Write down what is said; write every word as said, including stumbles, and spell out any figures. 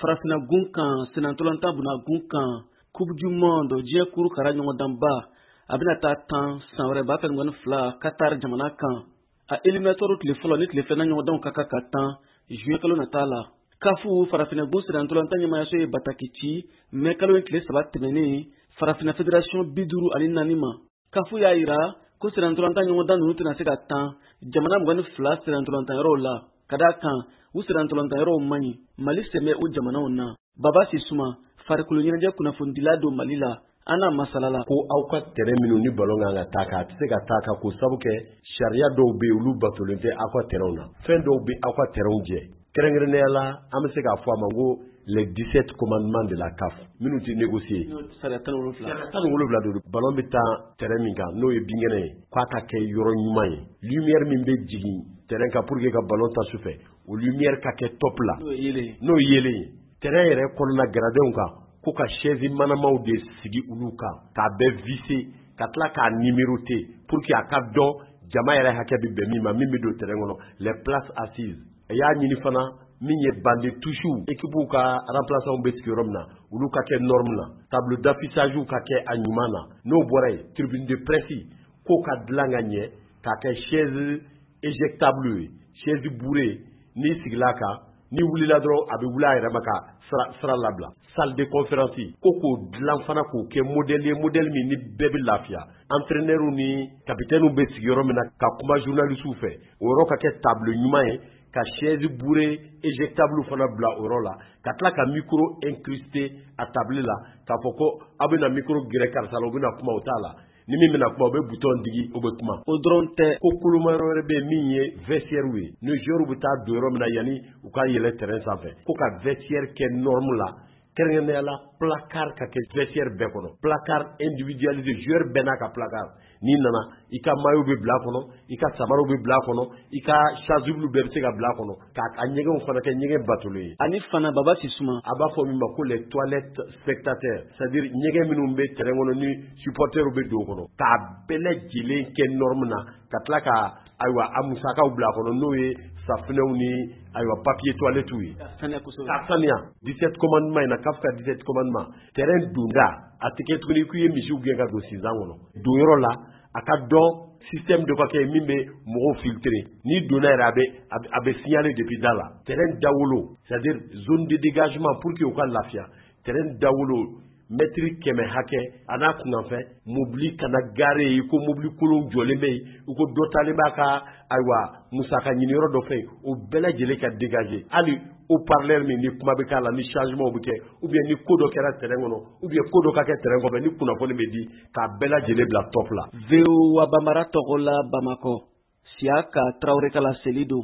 farafina gun kan senantolanta buna gun kan coupe du monde diɲɛ kuru kara ɲɔgɔndanba a bɛna taa tan san wɛrɛ ba fɛ ni fila Qatar jamana kan a éliminatoire tile fɔlɔ ni tile filanan ɲɔgɔndanw ka kan ka tan juin kalo nata la. kafu farafina gun senantolanta ɲɛmayaso ye bataki ci mai kalo ye tile saba tɛmɛnen farafina fédération bi duuru ani naani ma. kafu y'a yira ko senantolanta ɲɔgɔndan ninnu tɛna se ka tan jamana mugan ni fila senantolanta yɔrɔw la ka d'a kan u senantolanta yɔrɔw man ɲi Mali sɛmɛ o jamanaw na. Baba Sisuma farikolo ɲɛnajɛ kunnafonidila don Mali la an n'a masalala ko aw ka terrain minnu ni ballon kan ka taa ka a tɛ se ka taa ka ko sabu kɛ sariya dɔw bɛ yen olu batolen tɛ aw ka terrain na fɛn dɔw bɛ aw ka terrain jɛ kɛrɛnkɛrɛnnenya la an bɛ se k'a fɔ a ma ko les dix-sept commandements de la C A F minnu tɛ négocier sariya tan ni wolonwula tan ni wolonwula don ballon bɛ taa terrain min kan n'o ye binkɛnɛ ye k'a ka kɛ yɔrɔ ɲuman ye lumière min bɛ jigin terrain kan pour que ka ballon ta sufɛ o lumière ka kɛ top la n'o ye yelen n'o ye yelen ye terrain yɛrɛ kɔnɔna garadenw kan ko ka chaise manamaw de sigi olu kan k'a bɛɛ visser ka tila k'a numéroter pour que a ka dɔn jama yɛrɛ hakɛ bɛ bɛn min ma min bɛ don terrain kɔnɔ les places assises a y'a ɲini fana min ye bande touches équipe ka remplaçants bɛ sigi yɔrɔ min na olu ka kɛ norme na tableau d'affichage ka kɛ a ɲuman na n'o bɔra yen tribune de presse k'o ka dilan ka ɲɛ k'a kɛ chaise éjectable ye chaise bourrée n'i sigila kan ni wulila dɔrɔn a bɛ wuli a yɛrɛ ma ka sira sira labila salle de conférence ko k'o dilan fana k'o kɛ modèle ye modèle min ni bɛɛ bɛ lafiya entraîneurs ni capitaines bɛ sigi yɔrɔ min na ka kuma journalistes fɛ o yɔrɔ ka kɛ tableau ɲuman ye ka chaise bourrée éjectable fana bila o yɔrɔ la ka tila ka micro incrusté a table la k'a fɔ ko aw bɛna micro gɛrɛ karisa la u bɛna kuma o t'a la ni min bɛna kuma u bɛ bouton digi o bɛ kuma o dɔrɔn tɛ ko koloma yɔrɔ wɛrɛ bɛ yen min ye vestiaire ye ni joueurs bɛ taa don yɔrɔ min na yanni u ka yɛlɛ terrain sanfɛ ko ka vestiaire kɛ norme la kɛrɛnkɛrɛnnenya la placard ka kɛ vestiaire bɛɛ kɔnɔ placard individualisé joueur bɛɛ n'a ka placard n'i nana i ka maillot bɛ bila a kɔnɔ i ka samaraw bɛ bila a kɔnɔ i ka chasuble bɛɛ bɛ se ka bila a kɔnɔ k'a a ɲɛgɛnw fana kɛ ɲɛgɛn batolen ye ani fana Baba Sisuma a b'a fɔ min ma ko les toilettes spectateurs c'est-à-dire ɲɛgɛn minnu bɛ terrain kɔnɔ ni supporters bɛ don o kɔnɔ k'a bɛɛ lajɛlen kɛ norme na ka tila ka ayiwa a musakaw bila a kɔnɔ n'o ye safunɛw ni ayiwa papier toilette ye ka saniya dix-sept commandements in na k'a fɔ ka dix-sept commandements terrain donda a tɛ kɛ tuguni k'i ye misiw gɛn ka don sinzan kɔnɔ don yɔrɔ la a ka dɔn système dɔ ka kɛ min bɛ mɔgɔw filtrer n'i donna yɛrɛ a bɛ a bɛ signaler depuis da la terrain dawolo c'est-à-dire zone de dégagement pour que u ka lafiya terrain dawolo mètre kɛmɛ hakɛ a n'a kunkanfɛ mobili kana gare i ko mobili kolon jɔlen bɛ yen i ko dɔ talen b'a ka ayiwa musaka ɲiniyɔrɔ dɔ fɛ o bɛɛ lajɛlen ka dégager hali o parleur min ni kuma bɛ k'a la ni changement bɛ kɛ ou bien ni ko dɔ kɛra terrain kɔnɔ ou bien ko dɔ ka kɛ terrain kɔfɛ ni kunnafoni bɛ di k'a bɛɛ lajɛlen bila top la. V O A Bambara tɔgɔ la Bamakɔ Siaka Traoré Kala Selido